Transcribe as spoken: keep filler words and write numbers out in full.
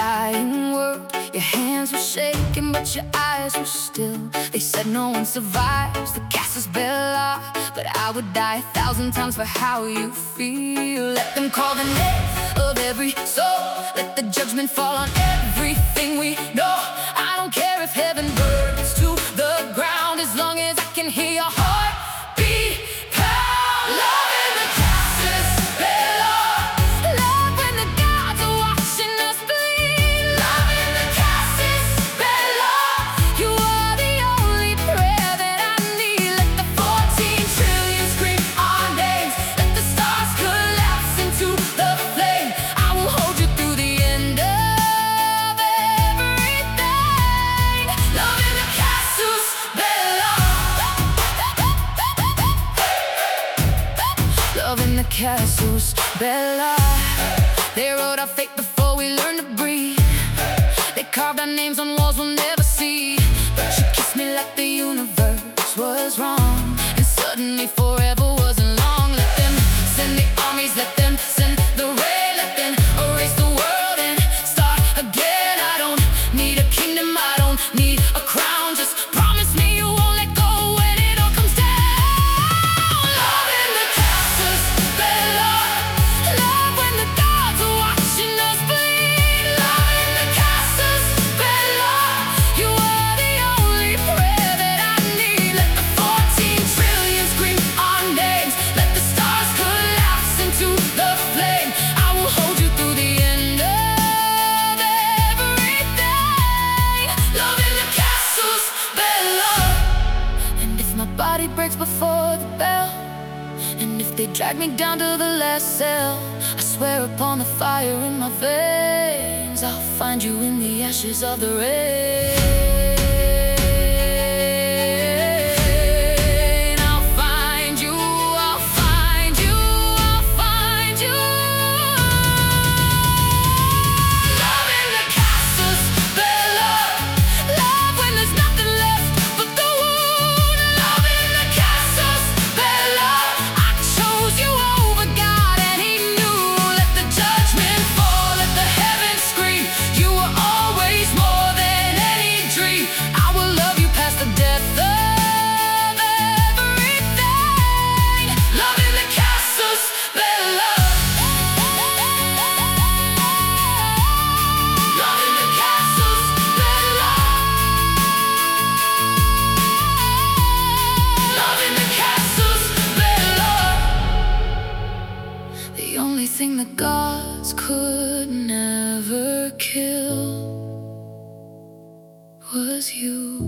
dying world. Your hands were shaking, but your eyes were still. They said no one survives the Casus Belli, but I would die a thousand times for how you feel. Let them call the name of every soul. Let the judgment fall on everything we know. I don't care if heaven burns to the ground, as long as I can hear your heart beat pound. Love in the Casus Belli. Love when the gods are watching us bleed. Love in the Casus Belli. You are the only prayer that I need. Let the fourteen trillion scream our names. Let the stars collapse into the flame. I will hold you through the end of everything. Love in the Casus Belli. Love in the Casus Belli. They wrote our fate before we learned to breathe. They carved our names on walls we'll never see. But you kissed me like the universe was wrong, and suddenly forever wasn't long. Let them send the armies, let them send the rain. Let them erase the world and start again. I don't need a kingdom, I don't need a crown. Just promise me you won't let go when it all comes down. Love in the Casus Belli. Love when the gods are watching us bleed. Love in the Casus Belli. You are the only prayer that I need. Let the fourteen trillion scream our names. Let the stars collapse into the flame. I will hold you through the end of everything. Love in the Casus Belli. And if my body breaks before the bell, and if they drag me down to the last cell, I swear upon the fire in my veins, I'll find you in the ashes of the rain. I'll find you, I'll find you, I'll find you. Love in the Casus Belli. Love when there's nothing left but the wound. Love in the Casus Belli. I chose you over God and He knew. Let the judgment fall, let the heavens scream. You were always more than any dream. I will love you past the death of everything. Love in the Casus Belli. Love in the Casus Belli. Love in the Casus Belli. The only thing the gods could never kill was you.